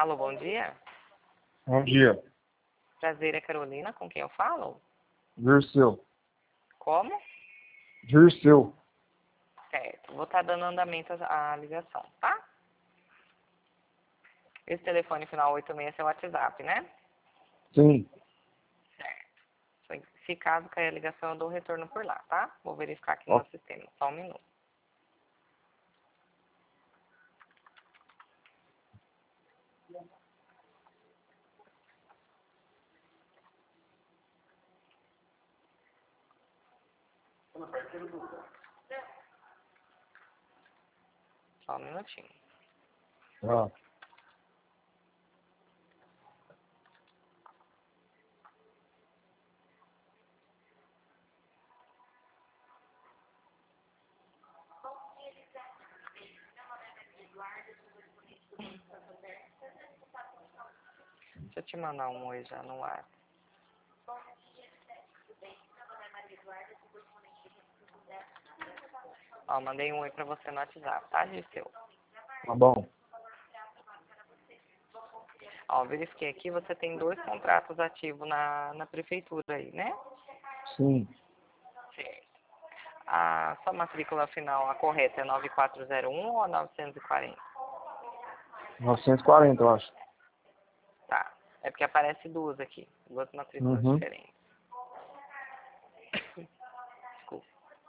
Alô, bom dia. Bom dia. Prazer, é Carolina, com quem eu falo? Dirceu. Como? Dirceu. Certo, vou estar dando andamento à ligação, tá? Esse telefone final 86 é seu WhatsApp, né? Sim. Certo. Se caso cair a ligação, eu dou o retorno por lá, tá? Vou verificar aqui no Ó. meu sistema, só um minuto. Só um minutinho. Ah. Deixa eu te mandar um oi já no ar. Ó, mandei um oi pra você no WhatsApp, tá, Dirceu? Tá bom. Ó, verifiquei aqui, você tem 2 contratos ativos na prefeitura aí, né? Sim. Certo. A sua matrícula final, a correta é 9401 ou 940? 940, eu acho. Tá. É porque aparece 2 aqui, 2 matrículas Uhum. diferentes. Desculpa.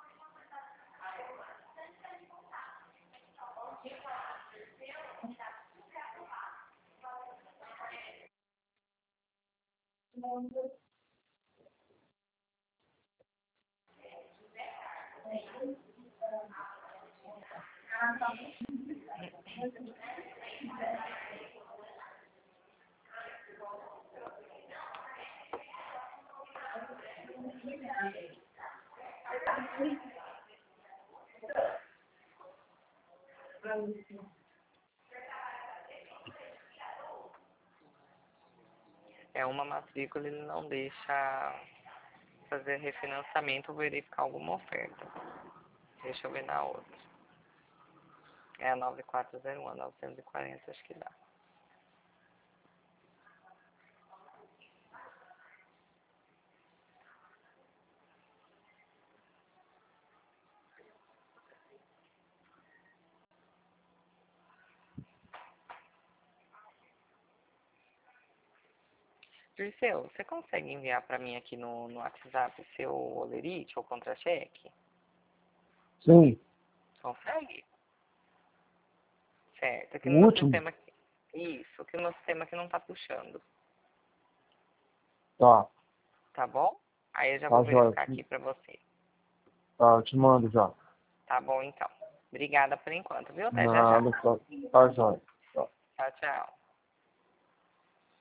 É uma matrícula, ele não deixa fazer refinanciamento ou verificar alguma oferta. Deixa eu ver na outra. É a 9401, a 940, acho que dá. Dirceu, você consegue enviar para mim aqui no WhatsApp seu olerite ou contra-cheque? Sim. Consegue? Certo. Aqui O no meu último? sistema aqui. Isso, aqui no meu sistema aqui não tá puxando. Tá. Tá bom? Aí eu já Tá vou jóia. verificar aqui para você. Tá, eu te mando já. Tá bom, então. Obrigada por enquanto, viu? Até já já. Nada, tá jóia. Tá. Tchau, tchau.